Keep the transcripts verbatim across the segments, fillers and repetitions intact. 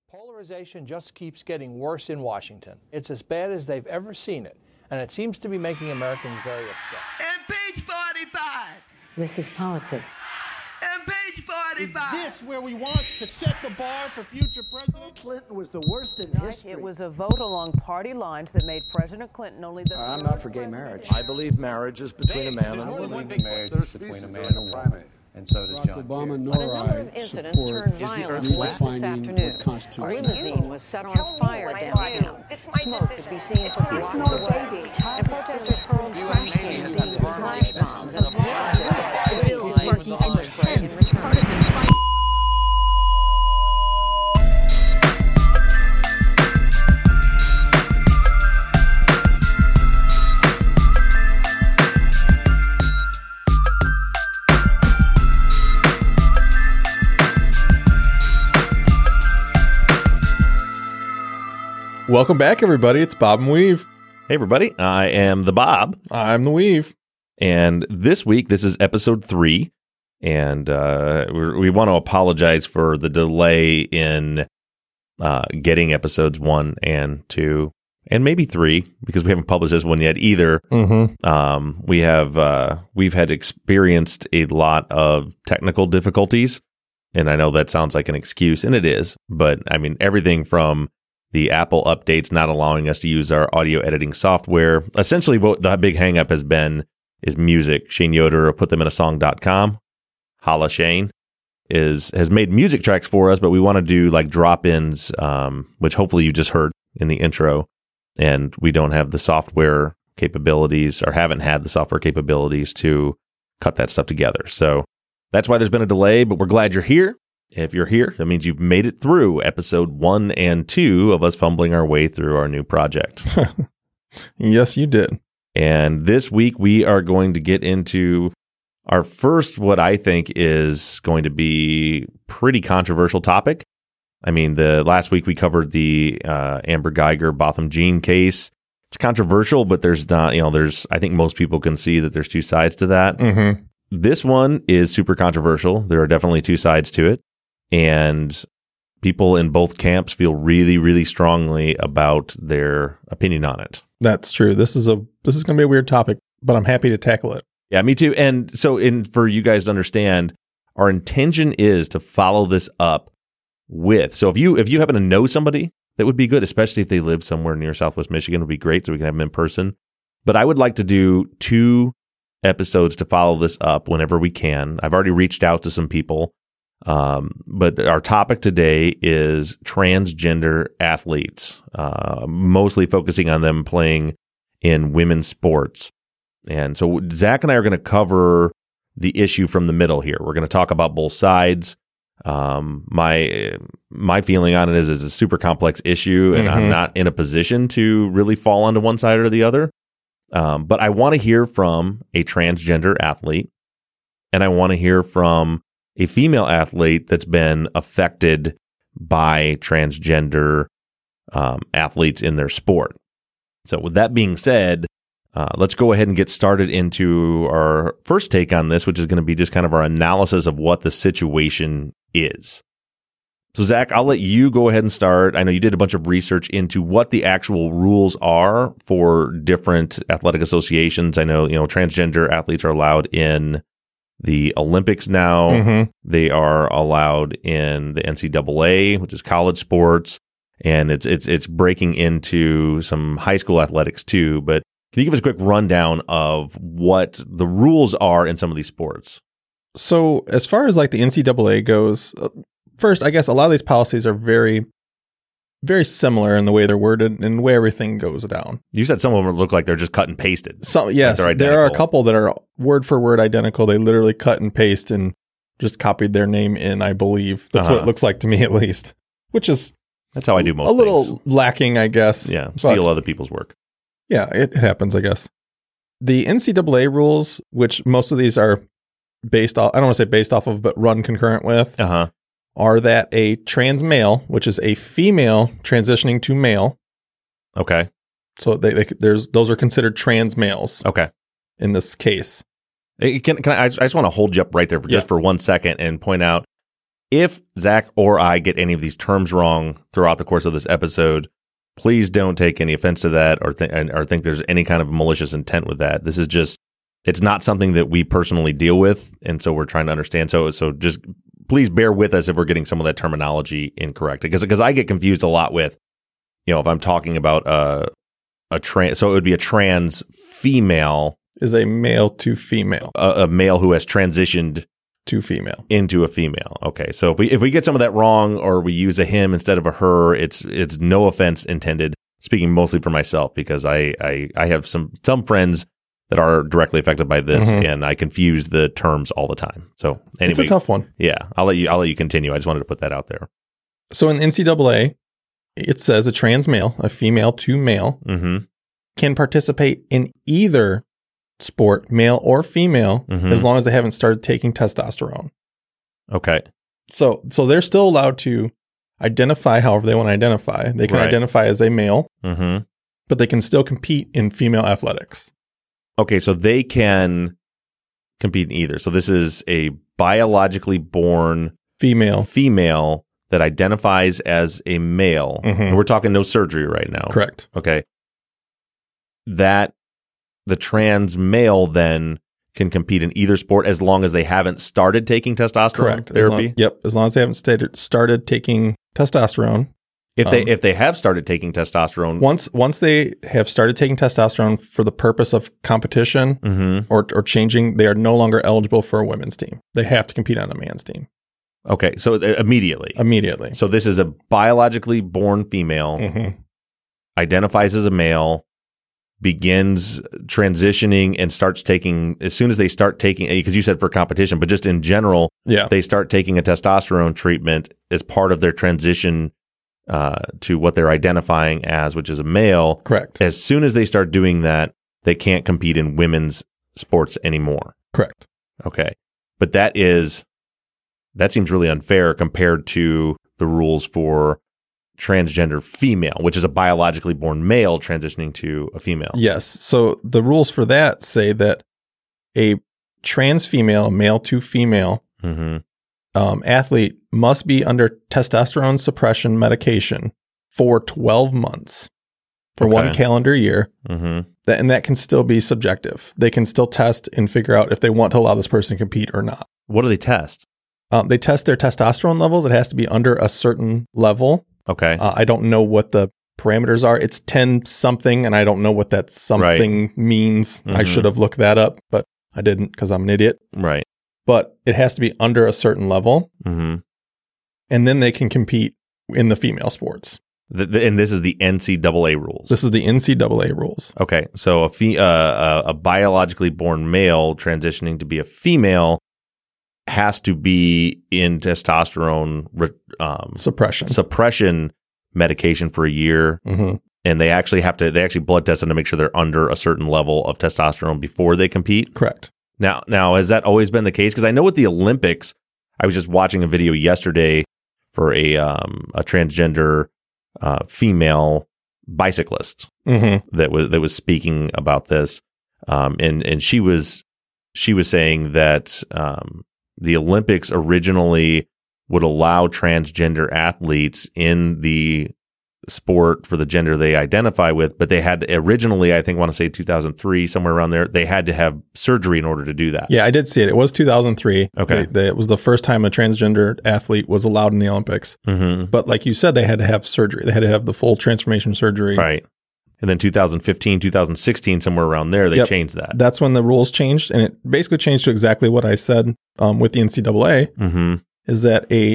Polarization just keeps getting worse in Washington. It's as bad as they've ever seen it, and it seems to be making Americans very upset. Impeach forty-five! This is politics. Impeach forty-five! Is this where we want to set the bar for future presidents? Clinton was the worst in history. It was a vote along party lines that made President Clinton only the... I'm not for gay marriage. I believe marriage is between a man and a woman. I believe marriage is between a man and a woman. And so does John Obama Kerry. nor A number I of incidents turned violent late this afternoon. A limousine was set on fire downtown. It's my Smoke decision. could be seen It's from not miles no away. baby. And protesters hurled trash cans and flash bombs and the bill is sparking pepper in return. Welcome back, everybody. It's Bob and Weave. Hey, everybody. I am the Bob. I'm the Weave. And this week, this is episode three. And uh, we're, we want to apologize for the delay in uh, getting episodes one and two, and maybe three, because we haven't published this one yet either. Mm-hmm. Um, we have uh, we've had experienced a lot of technical difficulties, and I know that sounds like an excuse, and it is. But I mean, everything from the Apple updates not allowing us to use our audio editing software. Essentially, what the big hang up has been is music. Shane Yoder of put them in a song dot com. Holla Shane is has made music tracks for us, but we want to do like drop-ins, um, which hopefully you just heard in the intro. And we don't have the software capabilities or haven't had the software capabilities to cut that stuff together. So that's why there's been a delay, but we're glad you're here. If you're here, that means you've made it through episode one and two of us fumbling our way through our new project. Yes, you did. And this week we are going to get into our first, what I think is going to be pretty controversial topic. I mean, the last week we covered the uh, Amber Geiger Botham Jean case. It's controversial, but there's not, you know, there's, I think most people can see that there's two sides to that. Mm-hmm. This one is super controversial. There are definitely two sides to it. And people in both camps feel really, really strongly about their opinion on it. That's true. This is a this is going to be a weird topic, but I'm happy to tackle it. Yeah, me too. And so, in for you guys to understand, our intention is to follow this up with. So if you if you happen to know somebody, that would be good, especially if they live somewhere near Southwest Michigan. It would be great, so we can have them in person. But I would like to do two episodes to follow this up whenever we can. I've already reached out to some people. Um, but our topic today is transgender athletes, uh, mostly focusing on them playing in women's sports. And so Zach and I are going to cover the issue from the middle here. We're going to talk about both sides. Um, my my feeling on it is it's a super complex issue, and mm-hmm. I'm not in a position to really fall onto one side or the other. Um, but I want to hear from a transgender athlete, and I want to hear from a female athlete that's been affected by transgender um, athletes in their sport. So with that being said, uh, let's go ahead and get started into our first take on this, which is going to be just kind of our analysis of what the situation is. So Zach, I'll let you go ahead and start. I know you did a bunch of research into what the actual rules are for different athletic associations. I know, you know, transgender athletes are allowed in the Olympics now. Mm-hmm. They are allowed in the N C double A, which is college sports, and it's it's it's breaking into some high school athletics too. But can you give us a quick rundown of what the rules are in some of these sports? So as far as like the N C double A goes, first, I guess a lot of these policies are very, very similar in the way they're worded and the way everything goes down. You said some of them look like they're just cut and pasted. So yes, like there are a couple that are word for word identical. They literally cut and paste and just copied their name in, I believe. That's uh-huh. what it looks like to me, at least, which is that's how I do most a little things. Lacking, I guess. Yeah, steal other people's work. Yeah, it, it happens, I guess. The N C double A rules, which most of these are based off, I don't want to say based off of, but run concurrent with, uh-huh. are that a trans male, which is a female transitioning to male. Okay. So they, they there's those are considered trans males. Okay. In this case. Can can I, I just want to hold you up right there for yeah. just for one second and point out if Zach or I get any of these terms wrong throughout the course of this episode, please don't take any offense to that or, th- or think there's any kind of malicious intent with that. This is just, it's not something that we personally deal with, and so we're trying to understand. So, so just please bear with us if we're getting some of that terminology incorrect, because because I get confused a lot with, you know, if I'm talking about uh, a trans, so it would be a trans female is a male to female, a, a male who has transitioned to female into a female. Okay, so if we if we get some of that wrong, or we use a him instead of a her, it's it's no offense intended. Speaking mostly for myself, because I I, I have some some friends that are directly affected by this, mm-hmm. and I confuse the terms all the time. So anyway, it's a tough one. Yeah, I'll let you I'll let you continue. I just wanted to put that out there. So in N C double A, it says a trans male, a female to male, mm-hmm. can participate in either sport, male or female, mm-hmm. as long as they haven't started taking testosterone. Okay. So so they're still allowed to identify however they want to identify. They can right. identify as a male, mm-hmm. but they can still compete in female athletics. Okay, so they can compete in either. So this is a biologically born female female that identifies as a male. Mm-hmm. And we're talking no surgery right now. Correct. Okay. That the trans male then can compete in either sport as long as they haven't started taking testosterone Correct. therapy? As long, yep. As long as they haven't started, started taking testosterone. If they um, if they have started taking testosterone. Once once they have started taking testosterone for the purpose of competition mm-hmm. or or changing, they are no longer eligible for a women's team. They have to compete on a man's team. Okay, so uh, immediately. Immediately. So this is a biologically born female, mm-hmm. identifies as a male, begins transitioning and starts taking, as soon as they start taking, because you said for competition, but just in general, yeah. they start taking a testosterone treatment as part of their transition uh, to what they're identifying as, which is a male. Correct. As soon as they start doing that, they can't compete in women's sports anymore. Correct. Okay. But that is, that seems really unfair compared to the rules for transgender female, which is a biologically born male transitioning to a female. Yes. So the rules for that say that a trans female, male to female mm-hmm. um, athlete must be under testosterone suppression medication for twelve months for okay. one calendar year. Mm-hmm. That, and that can still be subjective. They can still test and figure out if they want to allow this person to compete or not. What do they test? Um, they test their testosterone levels. It has to be under a certain level. Okay. Uh, I don't know what the parameters are. It's ten something, and I don't know what that something right. means. Mm-hmm. I should have looked that up, but I didn't because I'm an idiot. Right. But it has to be under a certain level, mm-hmm. and then they can compete in the female sports. The, the, and this is the N C double A rules. This is the N C double A rules. Okay. So a, fe- uh, a biologically born male transitioning to be a female has to be in testosterone um, suppression suppression medication for a year, mm-hmm. and they actually have to they actually blood test them to make sure they're under a certain level of testosterone before they compete. Correct. Now, now has that always been the case? Because I know with the Olympics, I was just watching a video yesterday for a um, a transgender uh, female bicyclist mm-hmm. that was that was speaking about this, um, and and she was she was saying that. Um, The Olympics originally would allow transgender athletes in the sport for the gender they identify with, but they had originally, I think, I want to say two thousand three, somewhere around there, they had to have surgery in order to do that. Yeah, I did see it. It was two thousand three. Okay. They, they, it was the first time a transgender athlete was allowed in the Olympics. Mm-hmm. But like you said, they had to have surgery. They had to have the full transformation surgery. Right. And then two thousand fifteen, two thousand sixteen, somewhere around there, they yep. changed that. That's when the rules changed, and it basically changed to exactly what I said um, with the N C double A, mm-hmm. is that a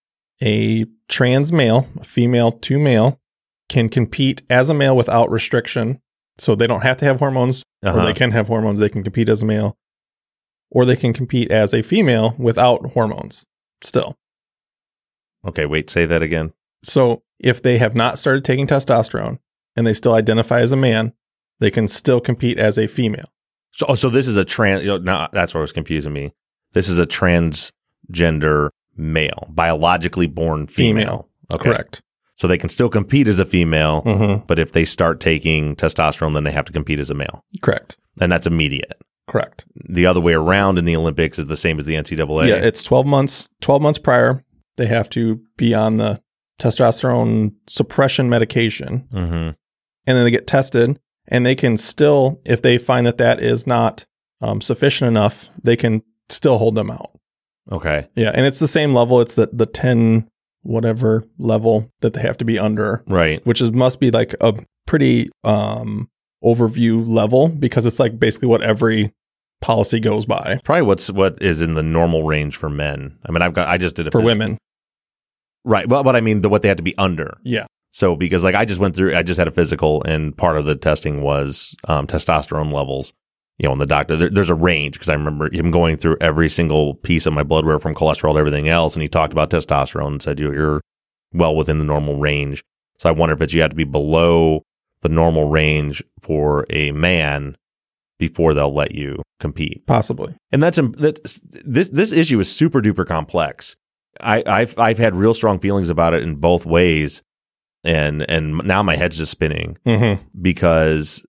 a trans male, a female to male, can compete as a male without restriction. So they don't have to have hormones, uh-huh. or they can have hormones. They can compete as a male, or they can compete as a female without hormones still. Okay, wait, say that again. So if they have not started taking testosterone, and they still identify as a man, they can still compete as a female. So, oh, so this is a trans. You know, no, that's what was confusing me. This is a transgender male, biologically born female. Female. Okay. Correct. So they can still compete as a female, mm-hmm. but if they start taking testosterone, then they have to compete as a male. Correct. And that's immediate. Correct. The other way around in the Olympics is the same as the N C double A. Yeah, it's twelve months. Twelve months prior, they have to be on the testosterone suppression medication. Mm-hmm. And then they get tested, and they can still, if they find that that is not um, sufficient enough, they can still hold them out. Okay. Yeah, and it's the same level. It's the, the ten whatever level that they have to be under. Right. Which is must be like a pretty um, overview level, because it's like basically what every policy goes by. Probably what's what is in the normal range for men. I mean, I've got I just did it for women. Right. Well, but I mean, the what they had to be under. Yeah. So because like I just went through, I just had a physical, and part of the testing was um, testosterone levels. You know, and the doctor, there, there's a range, because I remember him going through every single piece of my blood work from cholesterol to everything else, and he talked about testosterone and said you're, you're well within the normal range. So I wonder if it's you have to be below the normal range for a man before they'll let you compete. Possibly. And that's, that's this this issue is super duper complex. I, I've I've had real strong feelings about it in both ways, and and now my head's just spinning mm-hmm. because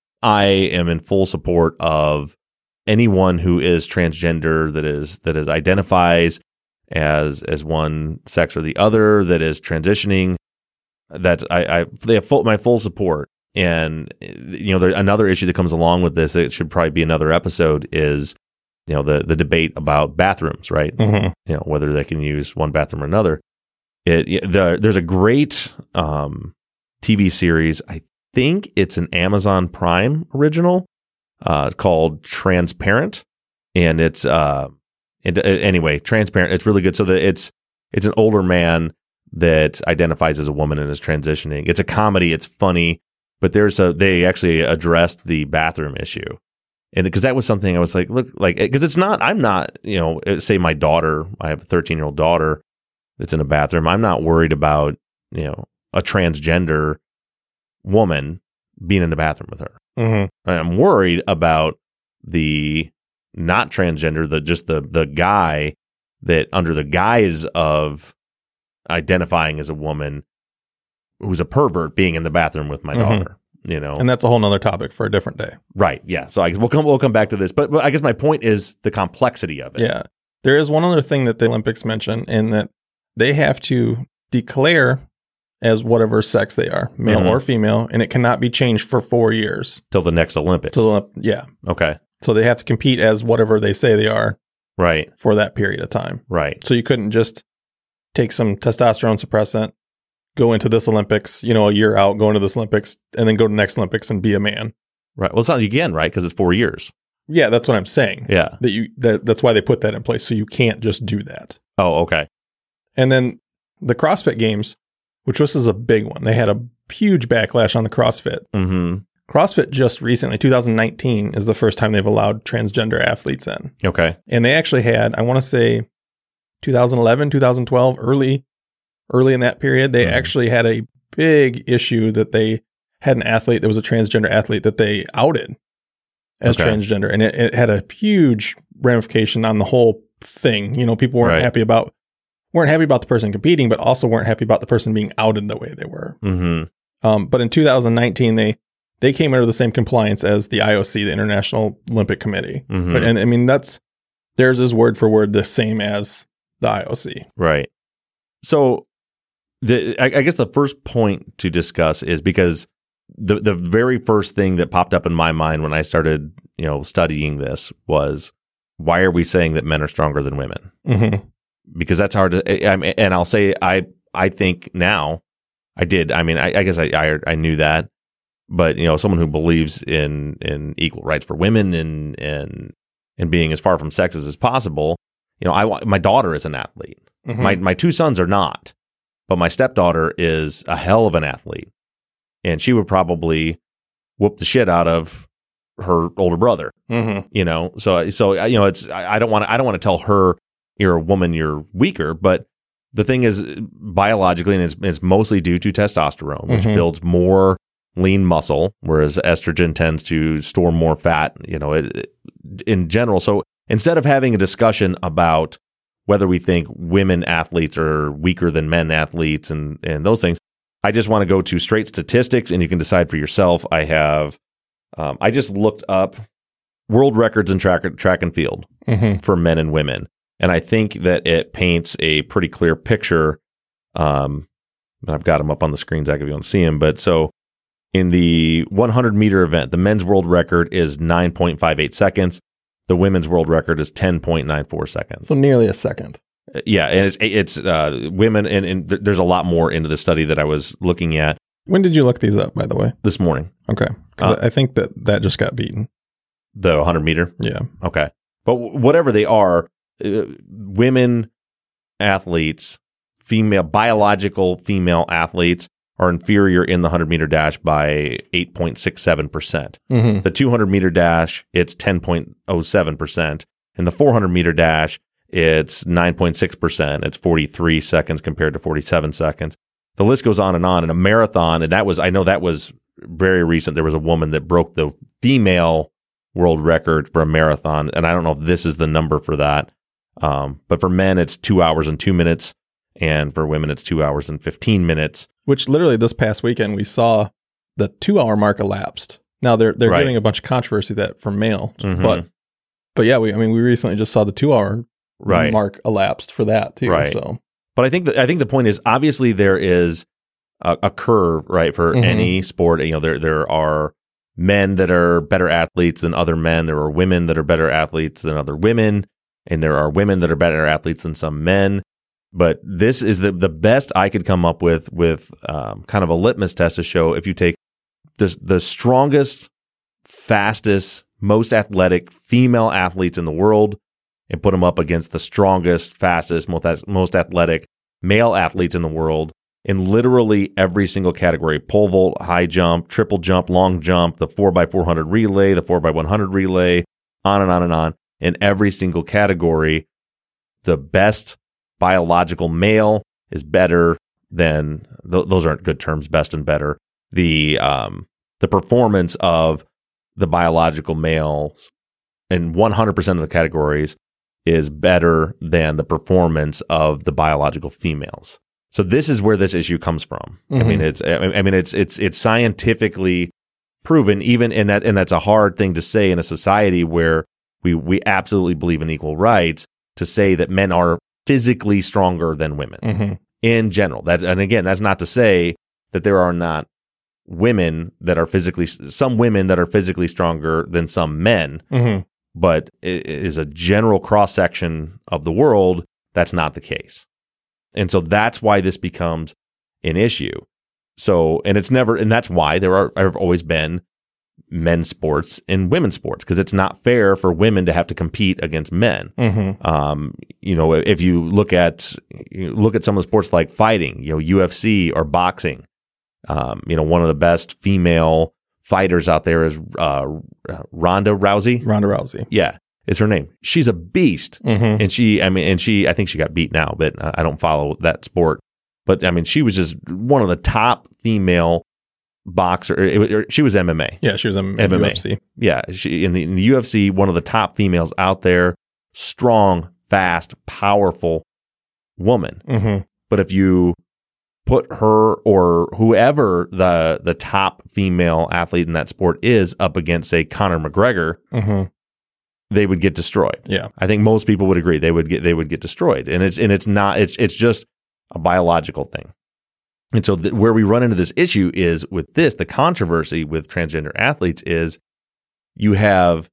I am in full support of anyone who is transgender, that is that is identifies as as one sex or the other, that is transitioning. That I, I they have full, my full support. And you know, there, another issue that comes along with this, it should probably be another episode, is you know the the debate about bathrooms, right? Mm-hmm. You know, whether they can use one bathroom or another. It, it the, there's a great um, T V series. I think it's an Amazon Prime original uh, called Transparent, and it's uh, it, anyway Transparent. It's really good. So that it's it's an older man that identifies as a woman and is transitioning. It's a comedy. It's funny, but there's a they actually addressed the bathroom issue, and because that was something I was like, look, like because it's not. I'm not, you know, say my daughter. I have a thirteen year old daughter that's in a bathroom. I'm not worried about, you know, a transgender woman being in the bathroom with her. Mm-hmm. I'm worried about the not transgender, the just the the guy that under the guise of identifying as a woman who's a pervert being in the bathroom with my mm-hmm. daughter. You know, and that's a whole nother topic for a different day. Right. Yeah. So I guess we'll come we'll come back to this, but, but I guess my point is the complexity of it. Yeah. There is one other thing that the Olympics mention, in that they have to declare as whatever sex they are, male mm-hmm. or female, and it cannot be changed for four years. Till the next Olympics. Till, yeah. Okay. So they have to compete as whatever they say they are. Right. For that period of time. Right. So you couldn't just take some testosterone suppressant, go into this Olympics, you know, a year out, go into this Olympics, and then go to the next Olympics and be a man. Right. Well, it's not again, right? Because it's four years. Yeah, that's what I'm saying. Yeah. That you that that's why they put that in place. So you can't just do that. Oh, okay. And then the CrossFit Games, which this is a big one. They had a huge backlash on the CrossFit. Mm-hmm. CrossFit just recently, two thousand nineteen, is the first time they've allowed transgender athletes in. Okay. And they actually had, I want to say, two thousand eleven, two thousand twelve, early, early in that period, they mm-hmm. actually had a big issue that they had an athlete that was a transgender athlete that they outed as okay. transgender. And it, it had a huge ramification on the whole thing. You know, people weren't right. happy about, weren't happy about the person competing, but also weren't happy about the person being outed the way they were. Mm-hmm. Um, but in two thousand nineteen, they, they came under the same compliance as the I O C, the International Olympic Committee. Mm-hmm. But, and I mean, that's, theirs is word for word the same as the I O C. Right. So the, I, I guess the first point to discuss is because the, the very first thing that popped up in my mind when I started, you know, studying this was, why are we saying that men are stronger than women? Mm-hmm. Because that's hard to, I mean, and I'll say, I, I think now I did. I mean, I, I guess I, I, I knew that, but you know, someone who believes in, in equal rights for women and, and, and being as far from sexist as possible, you know, I, my daughter is an athlete. Mm-hmm. My, my two sons are not, but my stepdaughter is a hell of an athlete, and she would probably whoop the shit out of her older brother. Mm-hmm. You know, so, so, you know, it's, I, I don't want to, I don't want to tell her, you're a woman, you're weaker, but the thing is, biologically, and it's, it's mostly due to testosterone, which mm-hmm. builds more lean muscle, whereas estrogen tends to store more fat, you know, it, it, in general. So instead of having a discussion about whether we think women athletes are weaker than men athletes and, and those things, I just want to go to straight statistics, and you can decide for yourself. I have, um, I just looked up world records in track, track and field mm-hmm. for men and women. And I think that it paints a pretty clear picture. Um, and I've got them up on the screen, Zach, if you want to see them. But so in the one hundred meter event, the men's world record is nine point five eight seconds. The women's world record is ten point nine four seconds. So nearly a second. Yeah, and it's it's uh, women, and, and there's a lot more into the study that I was looking at. When did you look these up, by the way? This morning. Okay. Because Uh, I think that that just got beaten. The one hundred meter? Yeah. Okay. But w- whatever they are, uh, women athletes, female, biological female athletes are inferior in the one hundred meter dash by eight point six seven percent. Mm-hmm. The two hundred meter dash, it's ten point oh seven percent. And the four hundred meter dash, it's nine point six percent. It's forty-three seconds compared to forty-seven seconds. The list goes on and on. In a marathon, and that was, I know that was very recent. There was a woman that broke the female world record for a marathon. And I don't know if this is the number for that. Um, but for men, it's two hours and two minutes. And for women, it's two hours and fifteen minutes. Which literally this past weekend, we saw the two hour mark elapsed. Now they're, they're Right. getting a bunch of controversy that for male, Mhm. but, but yeah, we, I mean, we recently just saw the two hour Right. mark elapsed for that too. Right. So, But I think that I think the point is obviously there is a, a curve, right, for Mhm. any sport. You know, there there are men that are better athletes than other men. There are women that are better athletes than other women, and there are women that are better athletes than some men. But this is the the best I could come up with with um, kind of a litmus test to show if you take the the strongest, fastest, most athletic female athletes in the world and put them up against the strongest, fastest, most, most athletic male athletes in the world in literally every single category: pole vault, high jump, triple jump, long jump, the four by four hundred relay, the four by one hundred relay, on and on and on. In every single category, the best biological male is better than, th- those aren't good terms, best and better. The, um, the performance of the biological males in one hundred percent of the categories is better than the performance of the biological females. So this is where this issue comes from. Mhm. I mean, it's, I mean, it's, it's, it's scientifically proven, even in that, and that's a hard thing to say in a society where we, we absolutely believe in equal rights, to say that men are physically stronger than women mm-hmm. in general. That's, and again, that's not to say that there are not women that are physically, some women that are physically stronger than some men. Mm-hmm. But it is a general cross section of the world, that's not the case. And so that's why this becomes an issue. So, and it's never, and that's why there are, have always been men's sports and women's sports, because it's not fair for women to have to compete against men. Mm-hmm. Um, you know, if you look at, you look at some of the sports like fighting, you know, U F C or boxing, um, you know, one of the best female fighters out there is uh, Ronda Rousey. Ronda Rousey. Yeah, it's her name. She's a beast. Mm-hmm. And she, I mean, and she, I think she got beat now, but I don't follow that sport. But I mean, she was just one of the top female boxer. It, it, she was M M A. Yeah, she was in M M A. U F C. Yeah, she in the, in the U F C, one of the top females out there. Strong, fast, powerful woman. Mm-hmm. But if you put her or whoever the the top female athlete in that sport is up against, say, Conor McGregor, Mm-hmm. they would get destroyed. Yeah, I think most people would agree they would get they would get destroyed, and it's and it's not it's it's just a biological thing. And so th- where we run into this issue is with this, the controversy with transgender athletes is you have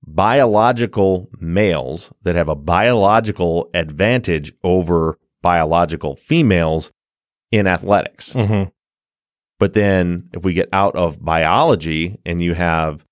biological males that have a biological advantage over biological females in athletics. Mm-hmm. But then if we get out of biology and you have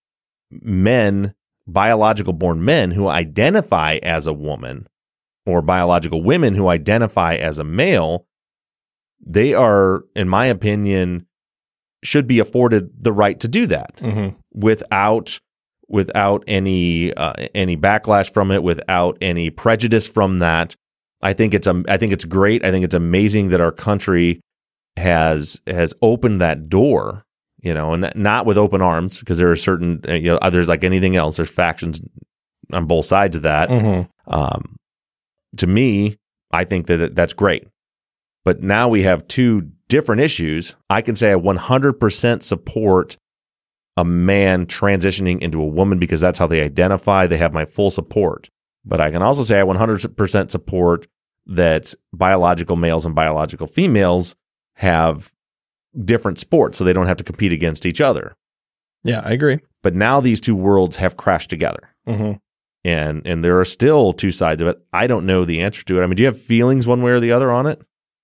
men, biological born men who identify as a woman, or biological women who identify as a male, they are, in my opinion, should be afforded the right to do that Mm-hmm. without without any uh, any backlash from it, without any prejudice from that. I think it's um, I think it's great. I think it's amazing that our country has has opened that door, you know, and not with open arms, because there are certain, you know, others, like anything else, there's factions on both sides of that. Mm-hmm. Um, to me, I think that that's great. But now we have two different issues. I can say I one hundred percent support a man transitioning into a woman because that's how they identify. They have my full support. But I can also say I one hundred percent support that biological males and biological females have different sports so they don't have to compete against each other. Yeah, I agree. But now these two worlds have crashed together. Mm-hmm. And and there are still two sides of it. I don't know the answer to it. I mean, do you have feelings one way or the other on it?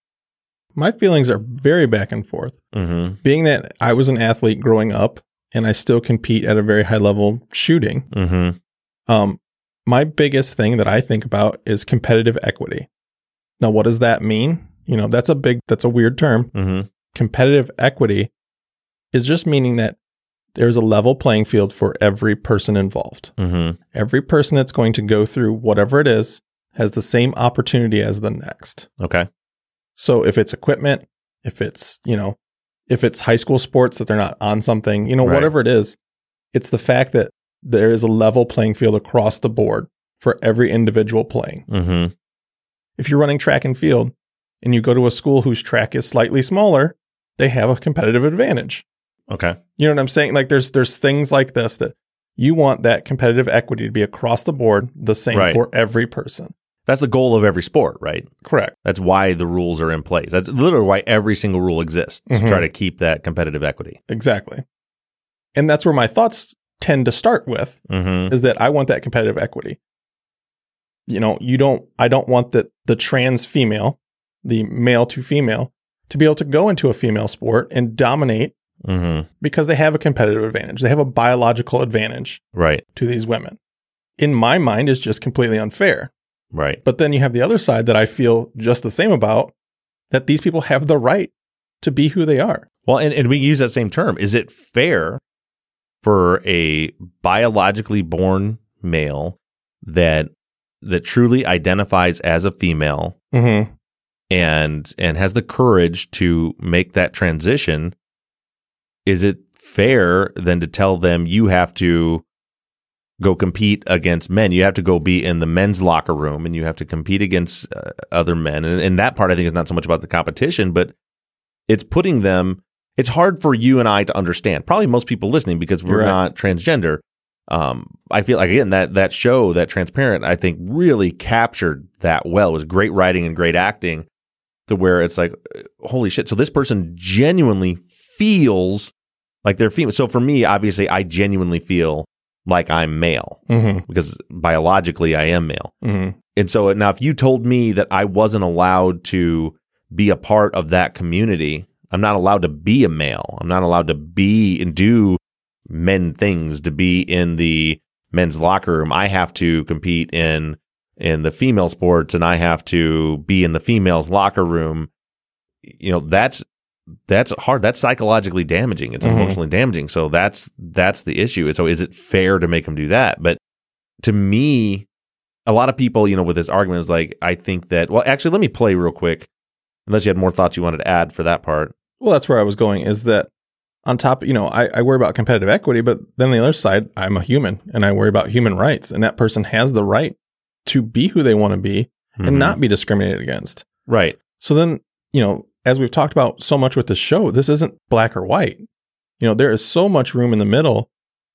My feelings are very back and forth. Mm-hmm. Being that I was an athlete growing up and I still compete at a very high level shooting, Mm-hmm. um, my biggest thing that I think about is competitive equity. Now, what does that mean? You know, that's a big, that's a weird term. Mm-hmm. Competitive equity is just meaning that there's a level playing field for every person involved. Mm-hmm. Every person that's going to go through whatever it is has the same opportunity as the next. Okay. So if it's equipment, if it's, you know, if it's high school sports that they're not on something, you know, Right. whatever it is, it's the fact that there is a level playing field across the board for every individual playing. Mm-hmm. If you're running track and field and you go to a school whose track is slightly smaller, they have a competitive advantage. Okay. You know what I'm saying? Like there's there's things like this that you want that competitive equity to be across the board, the same Right. for every person. That's the goal of every sport, right? Correct. That's why the rules are in place. That's literally why every single rule exists, to Mhm. try to keep that competitive equity. Exactly. And that's where my thoughts tend to start with, Mm-hmm. is that I want that competitive equity. You know, you don't, I don't want the, the trans female, the male to female, to be able to go into a female sport and dominate Mm-hmm. because they have a competitive advantage. They have a biological advantage Right. to these women. In my mind, is just completely unfair. Right. But then you have the other side that I feel just the same about, that these people have the right to be who they are. Well, and, and we use that same term. Is it fair for a biologically born male that that truly identifies as a female Mm-hmm. and and has the courage to make that transition? Is it fair then to tell them you have to go compete against men? You have to go be in the men's locker room and you have to compete against uh, other men. And, and that part, I think, is not so much about the competition, but it's putting them, it's hard for you and I to understand. Probably most people listening, because we're Right. not transgender. Um, I feel like, again, that, that show, that Transparent, I think really captured that well. It was great writing and great acting, to where it's like, holy shit. So this person genuinely feels like they're female. So for me, obviously, I genuinely feel like I'm male, Mm-hmm. because biologically I am male. Mm-hmm. And so now if you told me that I wasn't allowed to be a part of that community, I'm not allowed to be a male. I'm not allowed to be and do men things, to be in the men's locker room. I have to compete in in the female sports, and I have to be in the females' locker room. You know, that's that's hard. That's psychologically damaging. It's Mhm. emotionally damaging. So that's that's the issue. So is it fair to make them do that? But to me, a lot of people, you know, with this argument is like, I think that, well, actually, let me play real quick, unless you had more thoughts you wanted to add for that part. Well, that's where I was going, is that on top, you know, I, I worry about competitive equity, but then on the other side, I'm a human and I worry about human rights. And that person has the right to be who they want to be Mhm. and not be discriminated against. Right. So then, you know, as we've talked about so much with the show, this isn't black or white. You know, there is so much room in the middle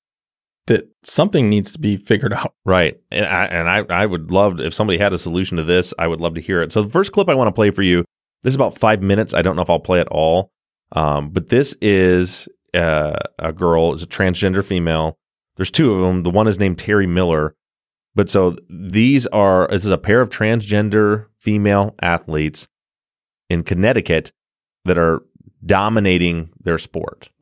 that something needs to be figured out. Right. And I, and I, I would love, to, if somebody had a solution to this, I would love to hear it. So the first clip I want to play for you, this is about five minutes. I don't know if I'll play it all. Um, but this is uh, a girl, is a transgender female. There's two of them. The one is named Terry Miller. But so these are, this is a pair of transgender female athletes in Connecticut that are dominating their sport.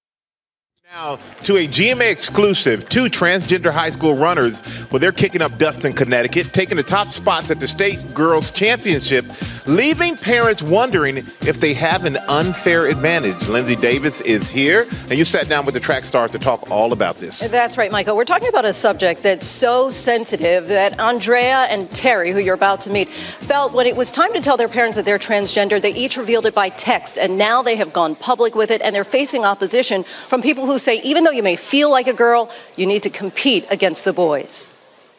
Now to a G M A exclusive, two transgender high school runners, well, they're kicking up dust in Connecticut, taking the top spots at the state girls championship, leaving parents wondering if they have an unfair advantage. Lindsay Davis is here, and you sat down with the track stars to talk all about this. That's right, Michael. We're talking about a subject that's so sensitive that Andrea and Terry, who you're about to meet, felt when it was time to tell their parents that they're transgender, they each revealed it by text, and now they have gone public with it, and they're facing opposition from people who say even though you may feel like a girl, you need to compete against the boys.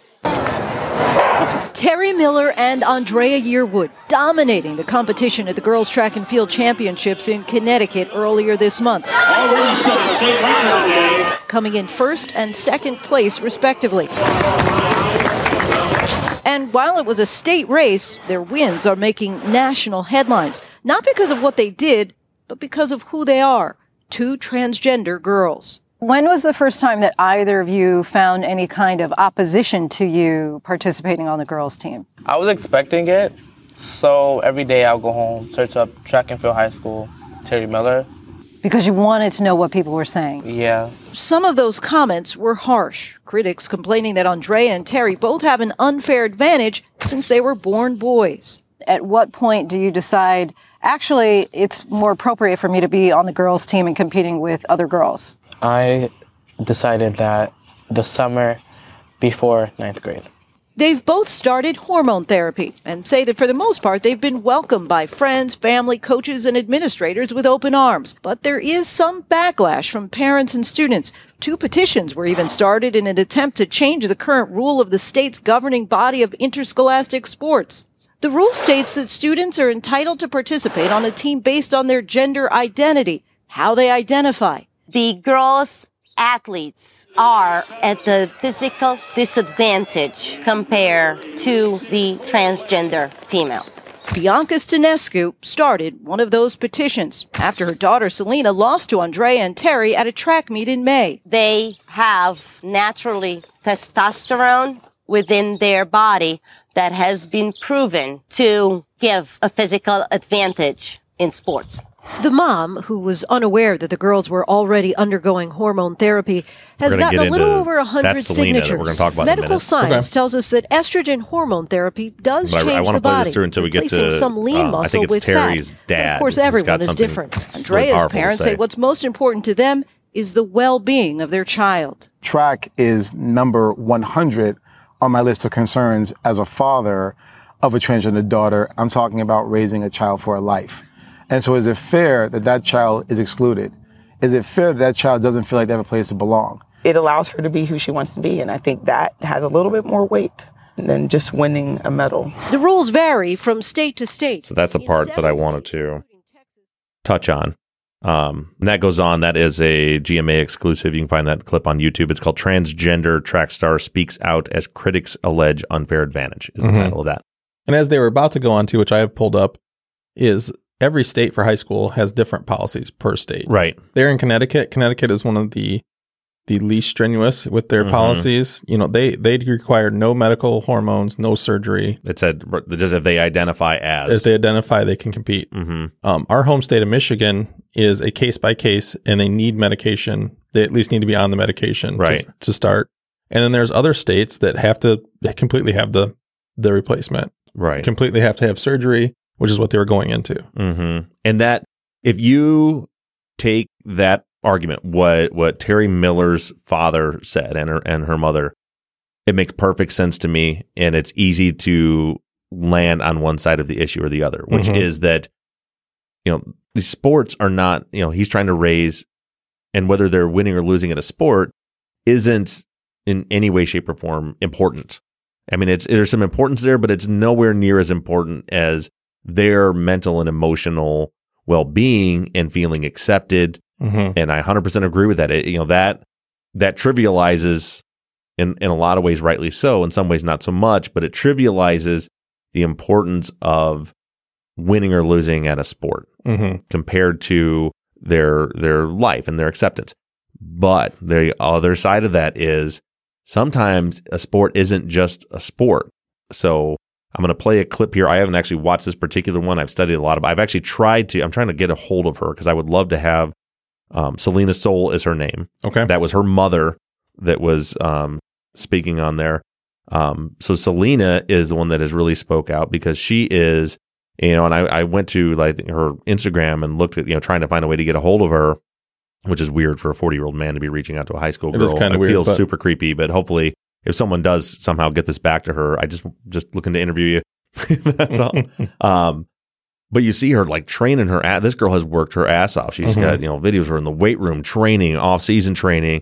Terry Miller and Andrea Yearwood dominating the competition at the Girls Track and Field Championships in Connecticut earlier this month. Already set a state record today. Coming in first and second place, respectively. And while it was a state race, their wins are making national headlines, not because of what they did, but because of who they are, two transgender girls. When was the first time that either of you found any kind of opposition to you participating on the girls' team? I was expecting it, so every day I'll go home, search up Track and Field High School, Terry Miller. Because you wanted to know what people were saying? Yeah. Some of those comments were harsh. Critics complaining that Andrea and Terry both have an unfair advantage since they were born boys. At what point do you decide, actually, it's more appropriate for me to be on the girls' team and competing with other girls? I decided that the summer before ninth grade. They've both started hormone therapy and say that for the most part, they've been welcomed by friends, family, coaches, and administrators with open arms. But there is some backlash from parents and students. Two petitions were even started in an attempt to change the current rule of the state's governing body of interscholastic sports. The rule states that students are entitled to participate on a team based on their gender identity, how they identify. The girls' athletes are at the physical disadvantage compared to the transgender female. Bianca Stanescu started one of those petitions after her daughter Selena lost to Andrea and Terry at a track meet in May. They have naturally testosterone within their body that has been proven to give a physical advantage in sports. The mom, who was unaware that the girls were already undergoing hormone therapy, has gotten a little over one hundred signatures. We're going to talk about Medical in a science okay. tells us that estrogen hormone therapy does but change I, I want the to play body, this through until we get replacing to some lean uh, muscle I think it's with Terry's fat. dad. But of course, everyone is different. Andrea's really parents say. say what's most important to them is the well-being of their child. Track is number one hundred on my list of concerns as a father of a transgender daughter. I'm talking about raising a child for a life. And so is it fair that that child is excluded? Is it fair that that child doesn't feel like they have a place to belong? It allows her to be who she wants to be, and I think that has a little bit more weight than just winning a medal. The rules vary from state to state. So that's the part that I wanted to touch on. Um, and that goes on. That is a G M A exclusive. You can find that clip on YouTube. It's called Transgender Track Star Speaks Out as Critics Allege Unfair Advantage is the Mhm. title of that. And as they were about to go on to, which I have pulled up, is every state for high school has different policies per state. Right. They're in Connecticut. Connecticut is one of the the least strenuous with their Mhm. policies. You know, they they require no medical hormones, no surgery. It said just if they identify as. If they identify, they can compete. Mhm. Um, our home state of Michigan is a case by case, and they need medication. They at least need to be on the medication Right. to, to start. And then there's other states that have to completely have the the replacement. Right. Completely have to have surgery, which is what they were going into. Mm-hmm. And that, if you take that argument, what what Terry Miller's father said and her and her mother, it makes perfect sense to me, and it's easy to land on one side of the issue or the other, which Mhm. is that, you know, these sports are not, you know, he's trying to raise, and whether they're winning or losing at a sport isn't in any way, shape, or form important. I mean, it's there's some importance there, but it's nowhere near as important as their mental and emotional well-being and feeling accepted. Mhm. And I one hundred percent agree with that. It, you know, that that trivializes, in, in a lot of ways, rightly so, in some ways not so much, but it trivializes the importance of winning or losing at a sport Mhm. compared to their their life and their acceptance. But the other side of that is sometimes a sport isn't just a sport. So I'm going to play a clip here. I haven't actually watched this particular one. I've studied a lot of I've actually tried to, I'm trying to get a hold of her because I would love to have, um, Selena Soul is her name. Okay. That was her mother that was um, speaking on there. Um, so Selena is the one that has really spoke out because she is, you know, and I, I went to like her Instagram and looked at, you know, trying to find a way to get a hold of her, which is weird for a forty year old man to be reaching out to a high school girl. It is kind of weird. feels but- super creepy, but hopefully if someone does somehow get this back to her, I just, just looking to interview you. That's all. Um, but you see her like training her ass. This girl has worked her ass off. She's Mhm. got, you know, videos of her in the weight room training, off season training,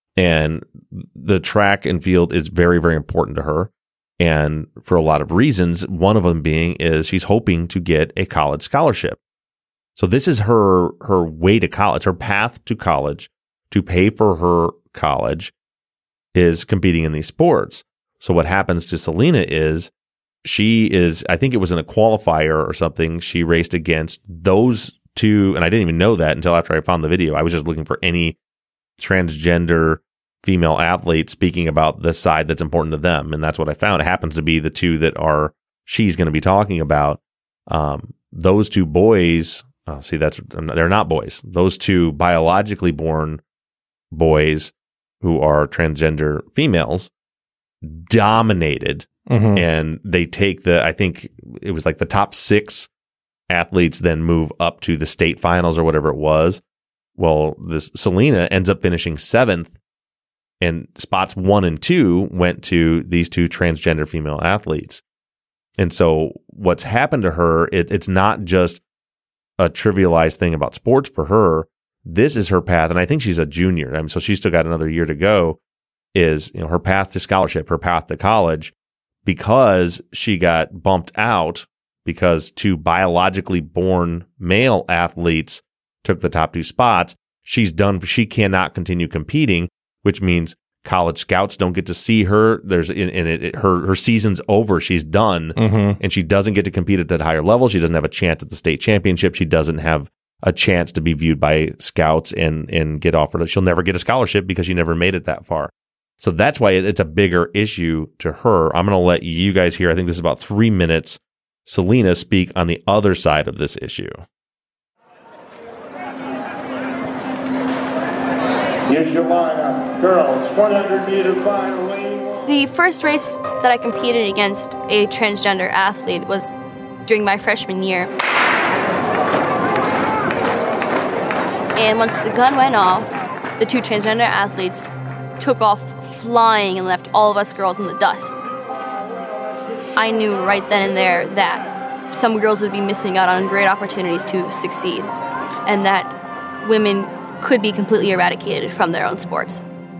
and the track and field is very, very important to her. And for a lot of reasons, one of them being is she's hoping to get a college scholarship. So this is her, her way to college, her path to college, to pay for her college is competing in these sports. So what happens to Selena is she is, I think it was in a qualifier or something, she raced against those two, and I didn't even know that until after I found the video. I was just looking for any transgender female athlete speaking about the side that's important to them, and that's what I found. It happens to be the two that are she's going to be talking about. Um, those two boys, oh, see, that's they're not boys. Those two biologically born boys who are transgender females dominated, mm-hmm. and they take the, I think it was like the top six athletes then move up to the state finals or whatever it was. Well, this Selena ends up finishing seventh, and spots one and two went to these two transgender female athletes. And so what's happened to her, it, it's not just a trivialized thing about sports for her. This is her path, and I think she's a junior. I mean, so she's still got another year to go, is, you know, her path to scholarship, her path to college, because she got bumped out because two biologically born male athletes took the top two spots. She's done. She cannot continue competing, which means college scouts don't get to see her. There's in, in it, it, her her season's over. She's done, mm-hmm. and she doesn't get to compete at that higher level. She doesn't have a chance at the state championship. She doesn't have a chance to be viewed by scouts and and get offered. She'll never get a scholarship because she never made it that far. So that's why it, it's a bigger issue to her. I'm going to let you guys hear. I think this is about three minutes. Selena speak on the other side of this issue. Here's your lineup. Girls, one hundred meter final lane. The first race that I competed against a transgender athlete was during my freshman year. And once the gun went off, the two transgender athletes took off flying and left all of us girls in the dust. I knew right then and there that some girls would be missing out on great opportunities to succeed, and that women could be completely eradicated from their own sports.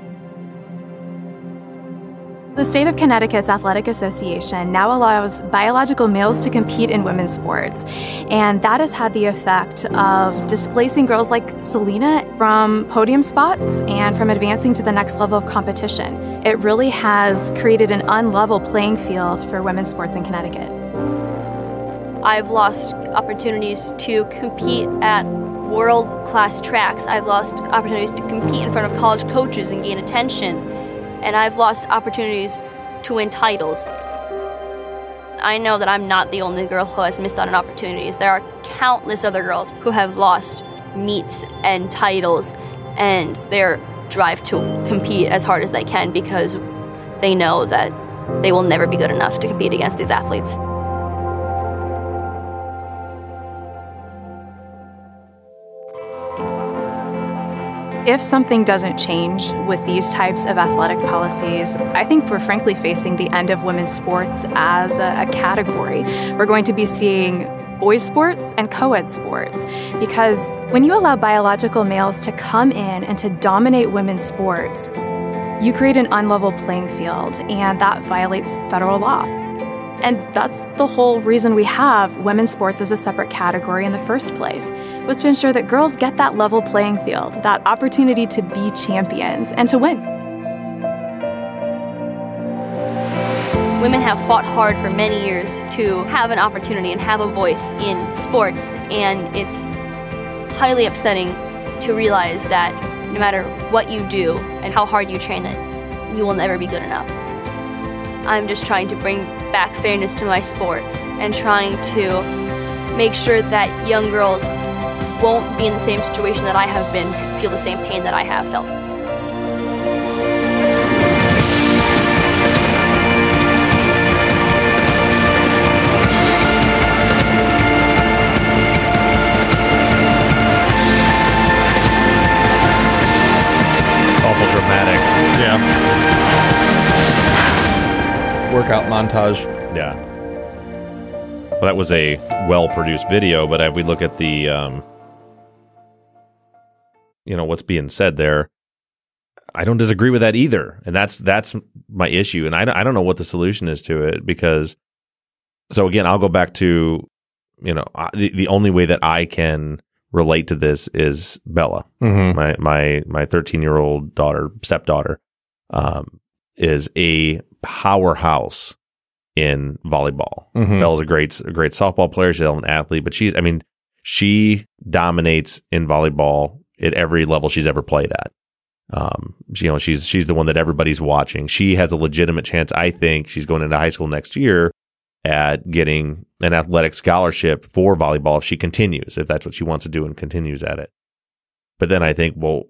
The state of Connecticut's Athletic Association now allows biological males to compete in women's sports, and that has had the effect of displacing girls like Selena from podium spots and from advancing to the next level of competition. It really has created an unlevel playing field for women's sports in Connecticut. I've lost opportunities to compete at world-class tracks. I've lost opportunities to compete in front of college coaches and gain attention. And I've lost opportunities to win titles. I know that I'm not the only girl who has missed out on opportunities. There are countless other girls who have lost meets and titles and their drive to compete as hard as they can because they know that they will never be good enough to compete against these athletes. If something doesn't change with these types of athletic policies, I think we're frankly facing the end of women's sports as a, a category. We're going to be seeing boys' sports and co-ed sports, because when you allow biological males to come in and to dominate women's sports, you create an unlevel playing field, and that violates federal law. And that's the whole reason we have women's sports as a separate category in the first place, was to ensure that girls get that level playing field, that opportunity to be champions and to win. Women have fought hard for many years to have an opportunity and have a voice in sports, and it's highly upsetting to realize that no matter what you do and how hard you train it, you will never be good enough. I'm just trying to bring back fairness to my sport and trying to make sure that young girls won't be in the same situation that I have been, feel the same pain that I have felt. Awful dramatic. Yeah. Workout montage. Yeah. Well, that was a well-produced video, but if we look at the, um, you know, what's being said there, I don't disagree with that either, and that's that's my issue, and I don't, I don't know what the solution is to it, because, so again, I'll go back to, you know, the the only way that I can relate to this is Bella, mm-hmm. my my my thirteen year old daughter, stepdaughter. Um, is a powerhouse in volleyball. Mhm. Bella's a great, a great softball player. She's an athlete, but she's, I mean, she dominates in volleyball at every level she's ever played at. Um, she, you know, she's she's the one that everybody's watching. She has a legitimate chance. I think she's going into high school next year at getting an athletic scholarship for volleyball if she continues, if that's what she wants to do and continues at it. But then I think, well,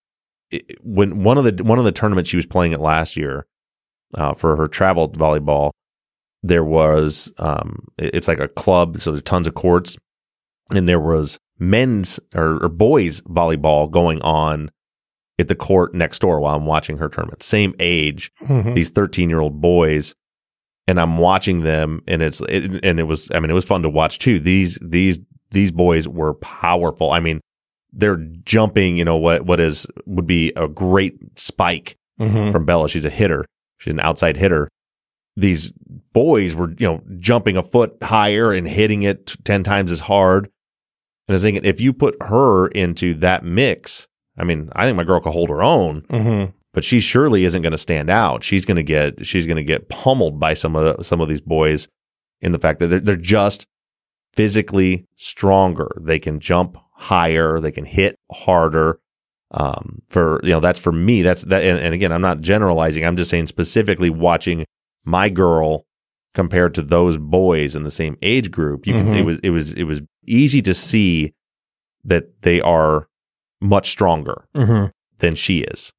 it, when one of the one of the tournaments she was playing at last year uh, for her travel volleyball, there was um, it- it's like a club, so there's tons of courts, and there was men's or, or boys volleyball going on at the court next door while I'm watching her tournament. Same age, Mhm. these thirteen year old boys, and I'm watching them, and it's it, and it was I mean it was fun to watch too. These these these boys were powerful. I mean, they're jumping, you know, what what is would be a great spike Mhm. from Bella. She's a hitter. She's an outside hitter. These boys were, you know, jumping a foot higher and hitting it t- ten times as hard. And I was thinking, if you put her into that mix, I mean, I think my girl could hold her own, Mhm. but she surely isn't going to stand out. She's going to get she's going to get pummeled by some of the, some of these boys in the fact that they're, they're just physically stronger. They can jump higher. They can hit harder. Um, for you know, that's for me. That's that. And, and again, I'm not generalizing. I'm just saying specifically watching my girl compared to those boys in the same age group. You can Mhm. it was it was it was easy to see that they are much stronger Mhm. than she is.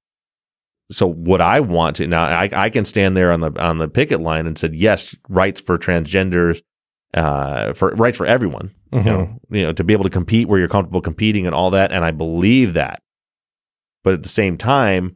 So what I want to now, I, I can stand there on the on the picket line and said yes, rights for transgenders, uh, for rights for everyone. Mhm. You know, you know, to be able to compete where you're comfortable competing and all that, and I believe that. But at the same time,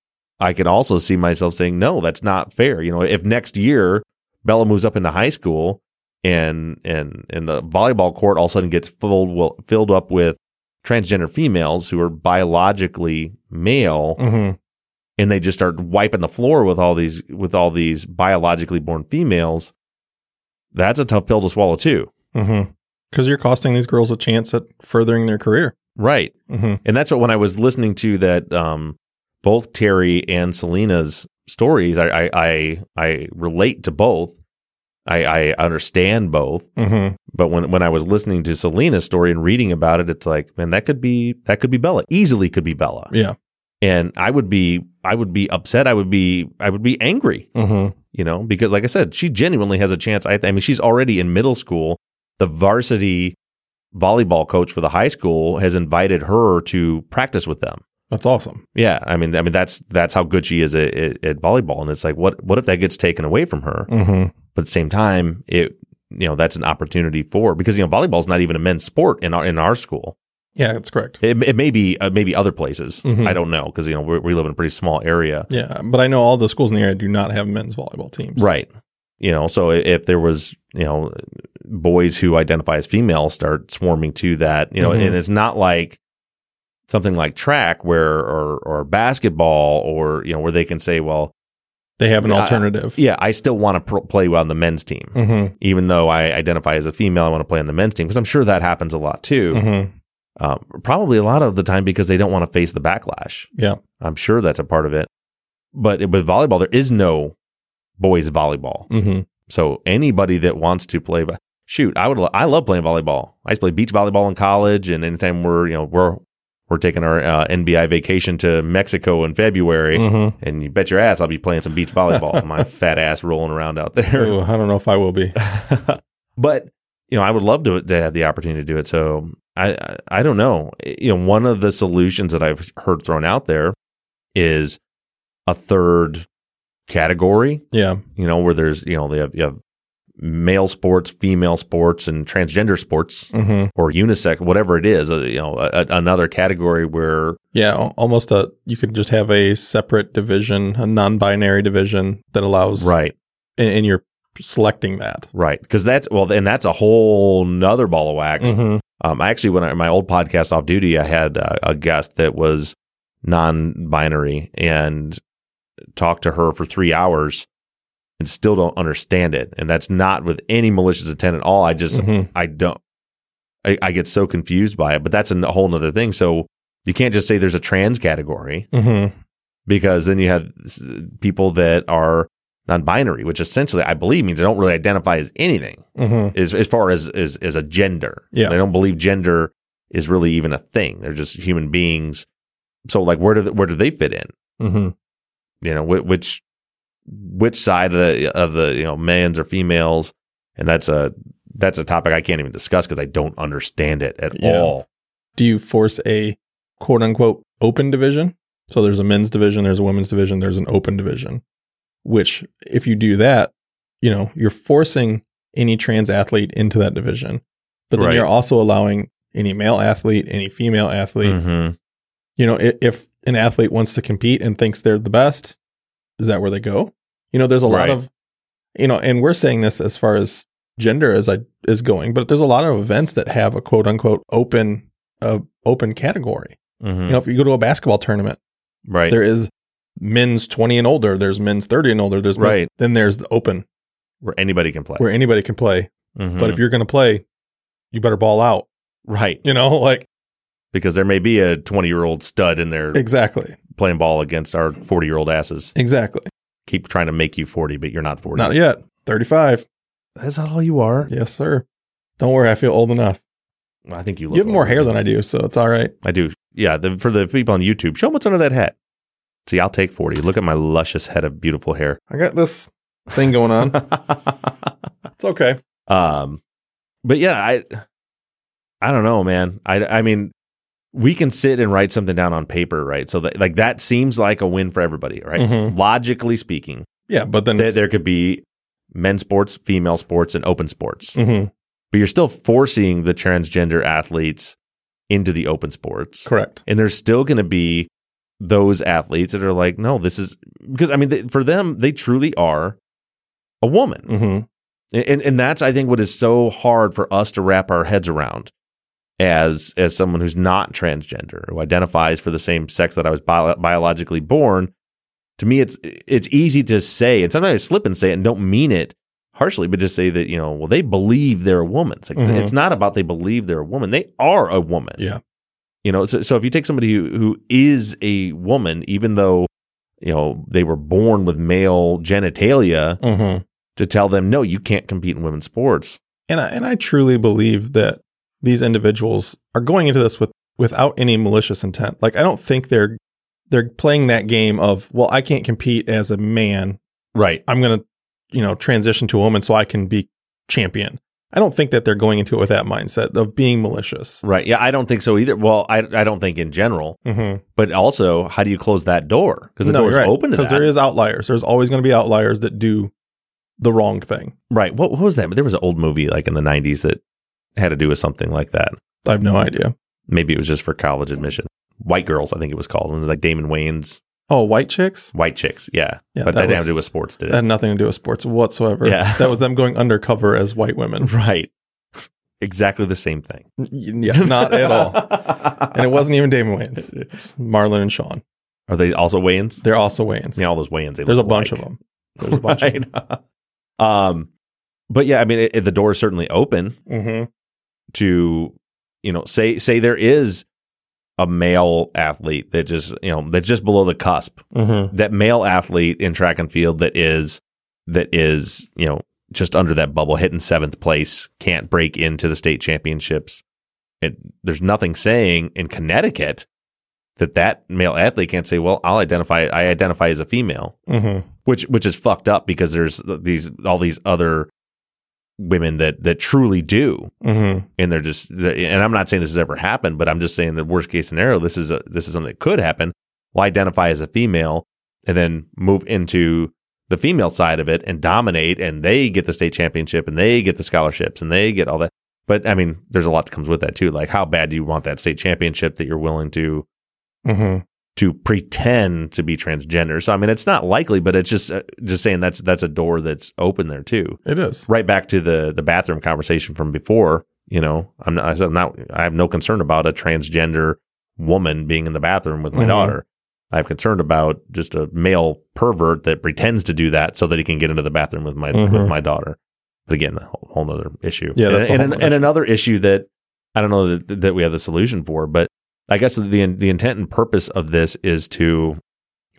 I could also see myself saying, no, that's not fair. You know, if next year Bella moves up into high school and and and the volleyball court all of a sudden gets filled well, filled up with transgender females who are biologically male, Mhm. and they just start wiping the floor with all these with all these biologically born females, that's a tough pill to swallow too. Mhm. Because you're costing these girls a chance at furthering their career. Right. Mhm. And that's what when I was listening to that um, both Terry and Selena's stories, I I I, I relate to both. I, I understand both. Mhm. But when when I was listening to Selena's story and reading about it, it's like, man, that could be that could be Bella. Easily could be Bella. Yeah. And I would be I would be upset. I would be I would be angry. Mhm. You know, because like I said, she genuinely has a chance. I, I mean, she's already in middle school. The varsity volleyball coach for the high school has invited her to practice with them. That's awesome. Yeah, I mean, I mean that's that's how good she is at, at, at volleyball, and it's like, what what if that gets taken away from her? Mhm. But at the same time, it you know that's an opportunity for because you know volleyball is not even a men's sport in our in our school. Yeah, that's correct. It, it may be uh, maybe other places. Mhm. I don't know because you know we we live in a pretty small area. Yeah, but I know all the schools in the area do not have men's volleyball teams. Right. You know, so if there was, you know, boys who identify as female start swarming to that, you know, Mhm. and it's not like something like track where or or basketball or, you know, where they can say, well, They have an I- alternative. yeah, I still want to pr- play on the men's team. Mhm. Even though I identify as a female, I want to play on the men's team because I'm sure that happens a lot too. Mhm. Um, probably a lot of the time because they don't want to face the backlash. Yeah. I'm sure that's a part of it. But with volleyball, there is no boys volleyball. Mhm. So anybody that wants to play, vo- shoot, I would. lo- I love playing volleyball. I used to play beach volleyball in college, and anytime we're you know we're we're taking our uh, N B I vacation to Mexico in February, Mhm. and you bet your ass I'll be playing some beach volleyball. My fat ass rolling around out there. Ooh, I don't know if I will be. But you know, I would love to to have the opportunity to do it. So I I, I don't know. You know, one of the solutions that I've heard thrown out there is a third category. Yeah. You know, where there's you know they have you have male sports, female sports, and transgender sports, Mhm. or unisex, whatever it is. Uh, you know, a, another category where Yeah, al- almost a you could just have a separate division, a non-binary division that allows right, and, and you're selecting that. right, because that's well, and that's a whole nother ball of wax. Mhm. Um, I actually, when I, my old podcast Off Duty, I had uh, a guest that was non-binary and talked to her for three hours and still don't understand it. And that's not with any malicious intent at all. I just, Mhm. I don't, I, I get so confused by it, but that's a whole nother thing. So you can't just say there's a trans category. Mhm. because then you have people that are non-binary, which essentially I believe means they don't really identify as anything Mhm. as as far as as, as a gender. Yeah. They don't believe gender is really even a thing. They're just human beings. So like, where do they, where do they fit in? Mm-hmm. You know, wh- which which side of the of the you know men's or females? And that's a that's a topic I can't even discuss because I don't understand it at Yeah. all. Do you force a quote unquote open division? So there's a men's division, there's a women's division, there's an open division. Which, if you do that, you know, you're forcing any trans athlete into that division. But then Right. you're also allowing any male athlete, any female athlete. Mm-hmm. You know, if, if an athlete wants to compete and thinks they're the best, is that where they go? You know, there's a Right. lot of, you know, and we're saying this as far as gender as I is going, but there's a lot of events that have a quote unquote open, uh, open category. Mhm. You know, if you go to a basketball tournament, Right. there is men's twenty and older, there's men's thirty and older, there's men's- Right. then there's the open Where anybody can play. where anybody can play. Mhm. But if you're going to play, you better ball out. Right. You know, like Because there may be a twenty-year-old stud in there exactly playing ball against our forty-year-old asses. exactly. Keep trying to make you forty, but you're not forty. Not yet. thirty-five. That's not all you are. Yes, sir. Don't worry, I feel old enough. I think you look You have more older hair than I do, so it's all right. I do. Yeah. The, for the people on YouTube, show them what's under that hat. See, I'll take forty. Look at my luscious head of beautiful hair. I got this thing going on. It's okay. Um, but yeah, I, I don't know, man. I, I mean, we can sit and write something down on paper, right? So that, like, that seems like a win for everybody, right? Mhm. Logically speaking, Yeah, but then there, it's- there could be men's sports, female sports, and open sports. Mhm. But you're still forcing the transgender athletes into the open sports. Correct. And there's still going to be those athletes that are like, no, this is because I mean, they, for them, they truly are a woman. Mm-hmm. And, and that's, I think, what is so hard for us to wrap our heads around as, as someone who's not transgender, who identifies for the same sex that I was bio- biologically born. To me, it's, it's easy to say, and sometimes I slip and say it and don't mean it harshly, but just say that, you know, well, they believe they're a woman. It's like, Mhm. it's not about they believe they're a woman. They are a woman. Yeah. You know, so, so if you take somebody who, who is a woman, even though, you know, they were born with male genitalia, Mhm. to tell them, no, you can't compete in women's sports. And I, and I truly believe that these individuals are going into this with without any malicious intent. Like, I don't think they're they're playing that game of, well, I can't compete as a man. Right. I'm going to, you know, transition to a woman so I can be champion. I don't think that they're going into it with that mindset of being malicious. Right. Yeah, I don't think so either. Well, I I don't think in general. Mhm. But also, how do you close that door? Because the No, door's you're right. open to that. Because there is outliers. There's always going to be outliers that do the wrong thing. Right. What, what was that? There was an old movie like in the nineties that had to do with something like that. I have no idea. Maybe it was just for college admission. White Girls, I think it was called. It was like Damon Wayans. Oh, White Chicks? White Chicks, yeah. Yeah, but that, that didn't was- have to do with sports, did it? That had nothing to do with sports whatsoever. Yeah. That was them going undercover as white women. Right. Exactly the same thing. Yeah, not at all. And it wasn't even Damon Wayans. It's Marlon and Sean. Are they also Wayans? They're also Wayans. Yeah, all those Wayans. They There's a look bunch alike. of them. There's a bunch of them. Right. um, but yeah, I mean, it, it- the door is certainly open Mm-hmm. to, you know, say say there is a male athlete that just, you know, that's just below the cusp. Mm-hmm. That male athlete in track and field that is that is, you know, just under that bubble, hitting seventh place, can't break into the state championships. It, there's nothing saying in Connecticut that that male athlete can't say, well, I'll identify, I identify as a female, Mm-hmm. which which is fucked up because there's these all these other women that that truly do, Mm-hmm. and they're just, and I'm not saying this has ever happened, but I'm just saying the worst case scenario, this is a this is something that could happen. Well, identify as a female and then move into the female side of it and dominate, and they get the state championship and they get the scholarships and they get all that. But I mean, there's a lot that comes with that too. Like, how bad do you want that state championship that you're willing to Mm-hmm. to pretend to be transgender? So I mean, it's not likely, but it's just uh, just saying that's that's a door that's open there too. It is. Right back to the the bathroom conversation from before. You know, I'm not, I said I'm not. I have no concern about a transgender woman being in the bathroom with my Mhm. daughter. I have concern about just a male pervert that pretends to do that so that he can get into the bathroom with my Mhm. with my daughter. But again, a whole, whole other issue. Yeah, that's a and, whole and, nother and issue. another issue that I don't know that, that we have the solution for, but I guess the the intent and purpose of this is to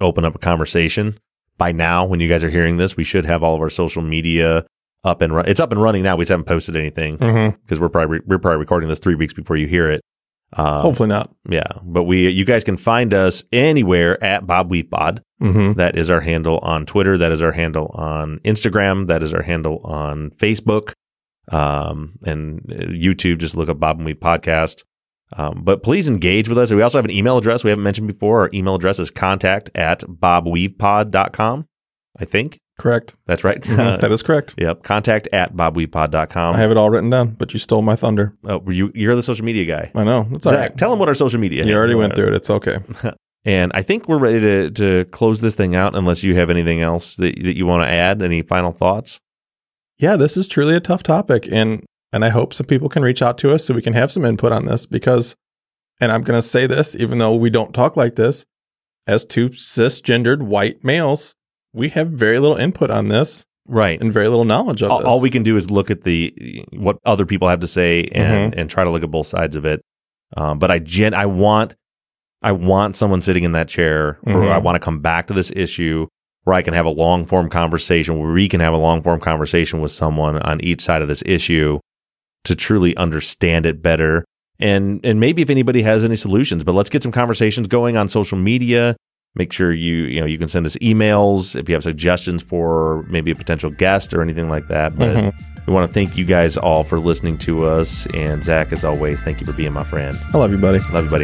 open up a conversation. By now, when you guys are hearing this, we should have all of our social media up and run. It's up and running now. We just haven't posted anything because Mhm. we're probably we're probably recording this three weeks before you hear it. Um, Hopefully not. Yeah, but we you guys can find us anywhere at Bob Weave Pod. Mhm. That is our handle on Twitter. That is our handle on Instagram. That is our handle on Facebook, um, and YouTube. Just look up Bob and Weave Podcast. Um, but please engage with us. We also have an email address we haven't mentioned before. Our email address is contact at bob weave pod dot com. I think. Correct. That's right. Mhm, that is correct. Yep. Contact at bob weave pod dot com. I have it all written down, but you stole my thunder. Oh, you, you're the social media guy. I know. That's Zach, all right. tell them what our social media You is. already went through it. It's okay. And I think we're ready to, to close this thing out unless you have anything else that, that you want to add. Any final thoughts? Yeah, this is truly a tough topic. And, and I hope some people can reach out to us so we can have some input on this because, and I'm going to say this, even though we don't talk like this, as two cisgendered white males, we have very little input on this. Right. And very little knowledge of all, this. all we can do is look at the what other people have to say and, mm-hmm. and try to look at both sides of it. Um, but I gen I want I want someone sitting in that chair, or mm-hmm. I want to come back to this issue where I can have a long form conversation, where we can have a long form conversation with someone on each side of this issue to truly understand it better. And and maybe if anybody has any solutions, but let's get some conversations going on social media. Make sure you, you know, you can send us emails if you have suggestions for maybe a potential guest or anything like that. But mm-hmm. we want to thank you guys all for listening to us. And Zach, as always, thank you for being my friend. I love you, buddy. Love you, buddy.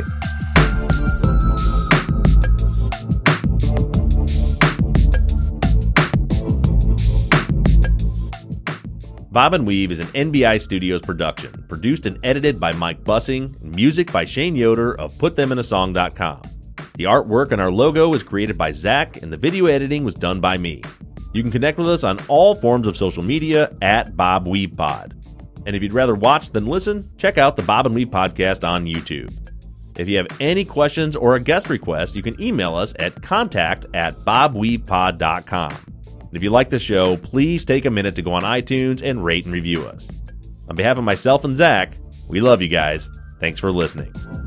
Bob and Weave is an N B I Studios production, produced and edited by Mike Bussing, and music by Shane Yoder of put them in a song dot com. The artwork on our logo was created by Zach, and the video editing was done by me. You can connect with us on all forms of social media at Bob Weave Pod. And if you'd rather watch than listen, check out the Bob and Weave Podcast on YouTube. If you have any questions or a guest request, you can email us at contact at bob weave pod dot com. And if you like the show, please take a minute to go on iTunes and rate and review us. On behalf of myself and Zach, we love you guys. Thanks for listening.